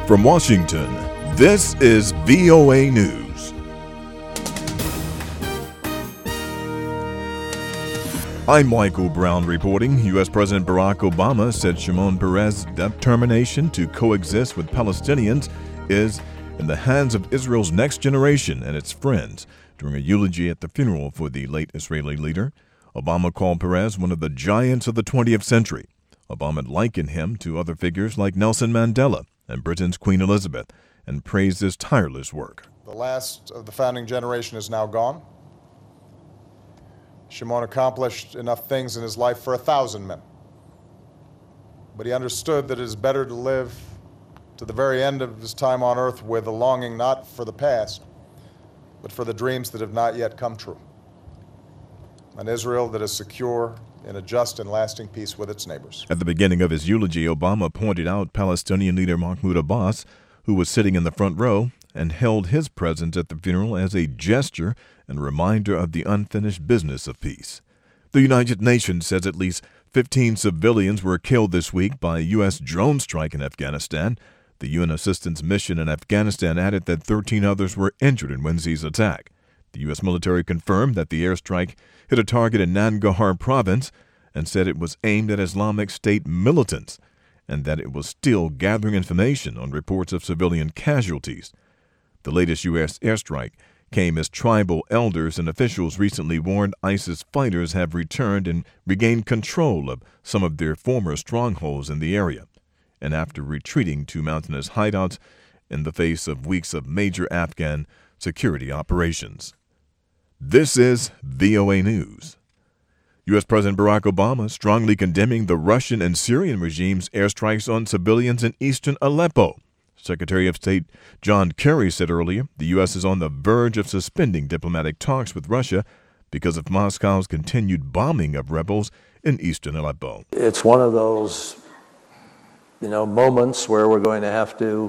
From Washington, this is VOA News. I'm Michael Brown reporting. U.S. President Barack Obama said Shimon Peres' determination to coexist with Palestinians is in the hands of Israel's next generation and its friends. During a eulogy at the funeral for the late Israeli leader, Obama called Peres one of the giants of the 20th century. Obama likened him to other figures like Nelson Mandela and Britain's Queen Elizabeth, and praised his tireless work. The last of the founding generation is now gone. Shimon accomplished enough things in his life for 1,000 men. But he understood that it is better to live to the very end of his time on earth with a longing not for the past, but for the dreams that have not yet come true. An Israel that is secure in a just and lasting peace with its neighbors. At the beginning of his eulogy, Obama pointed out Palestinian leader Mahmoud Abbas, who was sitting in the front row, and hailed his presence at the funeral as a gesture and reminder of the unfinished business of peace. The United Nations says at least 15 civilians were killed this week by a U.S. drone strike in Afghanistan. The UN assistance mission in Afghanistan added that 13 others were injured in Wednesday's attack. The U.S. military confirmed that the airstrike hit a target in Nangarhar province and said it was aimed at Islamic State militants and that it was still gathering information on reports of civilian casualties. The latest U.S. airstrike came as tribal elders and officials recently warned ISIS fighters have returned and regained control of some of their former strongholds in the area, and after retreating to mountainous hideouts in the face of weeks of major Afghan security operations. This is VOA News. U.S. President Barack Obama strongly condemning the Russian and Syrian regime's airstrikes on civilians in eastern Aleppo. Secretary of State John Kerry said earlier the U.S. is on the verge of suspending diplomatic talks with Russia because of Moscow's continued bombing of rebels in eastern Aleppo. It's one of those, moments where we're going to have to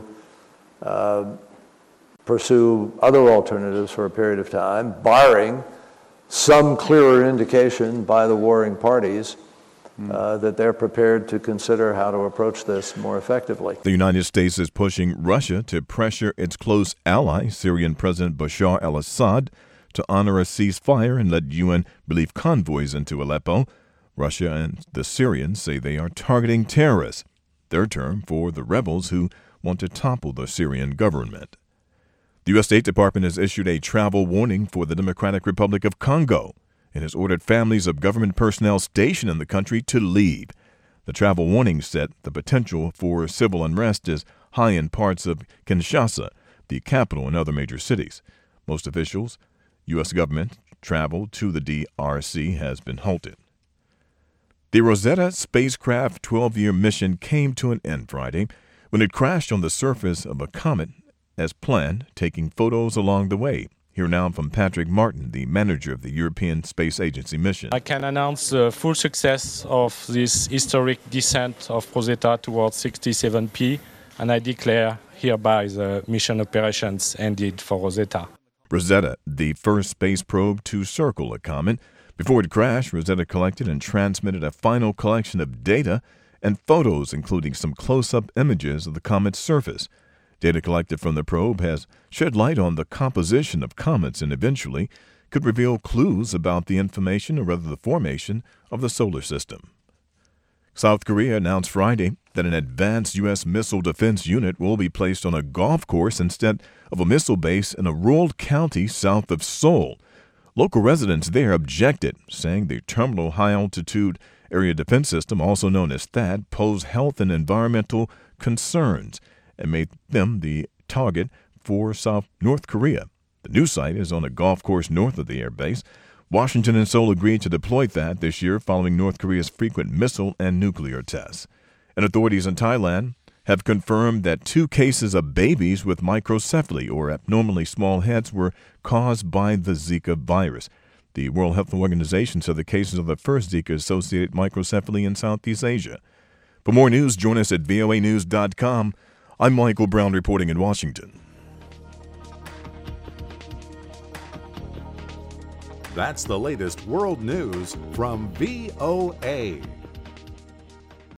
pursue other alternatives for a period of time, barring some clearer indication by the warring parties that they're prepared to consider how to approach this more effectively. The United States is pushing Russia to pressure its close ally, Syrian President Bashar al-Assad, to honor a ceasefire and let UN relief convoys into Aleppo. Russia and the Syrians say they are targeting terrorists, their term for the rebels who want to topple the Syrian government. The U.S. State Department has issued a travel warning for the Democratic Republic of Congo and has ordered families of government personnel stationed in the country to leave. The travel warning said the potential for civil unrest is high in parts of Kinshasa, the capital, and other major cities. Most officials, U.S. government travel to the DRC has been halted. The Rosetta spacecraft 12-year mission came to an end Friday when it crashed on the surface of a comet as planned, taking photos along the way. Here now from Patrick Martin, the manager of the European Space Agency mission. I can announce the full success of this historic descent of Rosetta towards 67P, and I declare hereby the mission operations ended for Rosetta. Rosetta, the first space probe to circle a comet. Before it crashed, Rosetta collected and transmitted a final collection of data and photos, including some close-up images of the comet's surface. Data collected from the probe has shed light on the composition of comets and eventually could reveal clues about the information, or rather the formation, of the solar system. South Korea announced Friday that an advanced U.S. missile defense unit will be placed on a golf course instead of a missile base in a rural county south of Seoul. Local residents there objected, saying the Terminal High Altitude Area Defense System, also known as THAAD, posed health and environmental concerns and made them the target for North Korea. The new site is on a golf course north of the air base. Washington and Seoul agreed to deploy THAAD this year following North Korea's frequent missile and nuclear tests. And authorities in Thailand have confirmed that 2 cases of babies with microcephaly, or abnormally small heads, were caused by the Zika virus. The World Health Organization said the cases of the first Zika-associated microcephaly in Southeast Asia. For more news, join us at voanews.com. I'm Michael Brown reporting in Washington. That's the latest world news from VOA.